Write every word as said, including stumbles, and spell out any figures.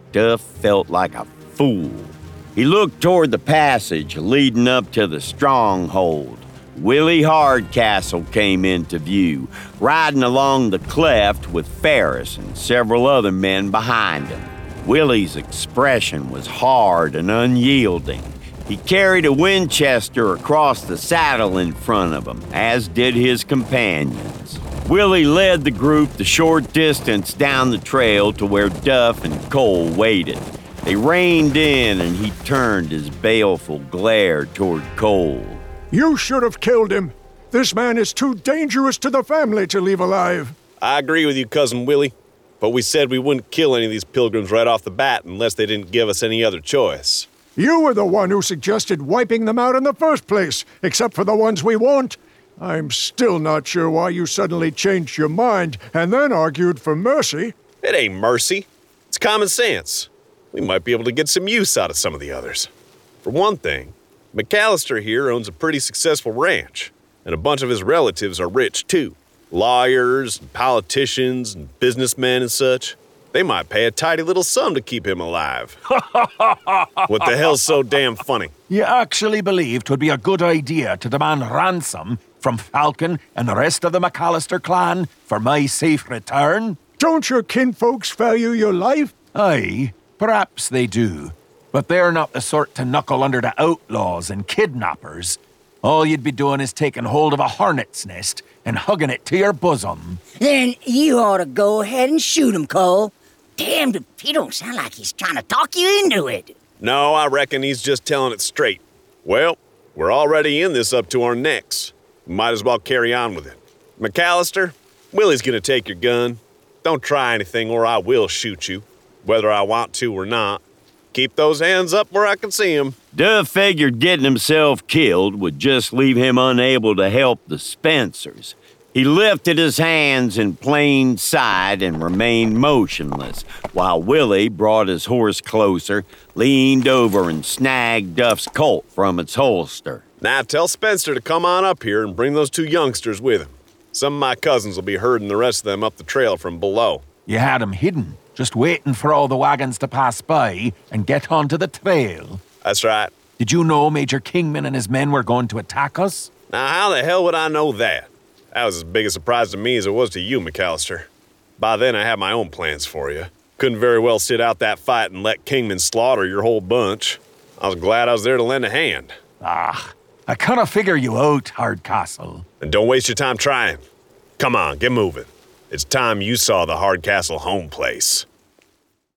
Duff felt like a fool. He looked toward the passage leading up to the stronghold. Willie Hardcastle came into view, riding along the cleft with Ferris and several other men behind him. Willie's expression was hard and unyielding. He carried a Winchester across the saddle in front of him, as did his companions. Willie led the group the short distance down the trail to where Duff and Cole waited. They reined in and he turned his baleful glare toward Cole. You should have killed him. This man is too dangerous to the family to leave alive. I agree with you, Cousin Willie. But we said we wouldn't kill any of these pilgrims right off the bat unless they didn't give us any other choice. You were the one who suggested wiping them out in the first place, except for the ones we want. I'm still not sure why you suddenly changed your mind and then argued for mercy. It ain't mercy. It's common sense. We might be able to get some use out of some of the others. For one thing, McAllister here owns a pretty successful ranch, and a bunch of his relatives are rich too. Lawyers, and politicians, and businessmen and such. They might pay a tidy little sum to keep him alive. What the hell's so damn funny? You actually believe 'twould be a good idea to demand ransom from Falcon and the rest of the McAllister clan for my safe return? Don't your kinfolks value your life? Aye, perhaps they do. But they're not the sort to knuckle under to outlaws and kidnappers. All you'd be doing is taking hold of a hornet's nest and hugging it to your bosom. Then you ought to go ahead and shoot him, Cole. Damn, he don't sound like he's trying to talk you into it. No, I reckon he's just telling it straight. Well, we're already in this up to our necks. We might as well carry on with it. McAllister, Willie's gonna take your gun. Don't try anything or I will shoot you, whether I want to or not. Keep those hands up where I can see them. Duff figured getting himself killed would just leave him unable to help the Spencers. He lifted his hands in plain sight and remained motionless, while Willie brought his horse closer, leaned over and snagged Duff's Colt from its holster. Now tell Spencer to come on up here and bring those two youngsters with him. Some of my cousins will be herding the rest of them up the trail from below. You had 'em hidden, just waiting for all the wagons to pass by and get onto the trail. That's right. Did you know Major Kingman and his men were going to attack us? Now how the hell would I know that? That was as big a surprise to me as it was to you, McAllister. By then I had my own plans for you. Couldn't very well sit out that fight and let Kingman slaughter your whole bunch. I was glad I was there to lend a hand. Ah, I kinda figure you out, Hardcastle. And don't waste your time trying. Come on, get moving. It's time you saw the Hardcastle home place.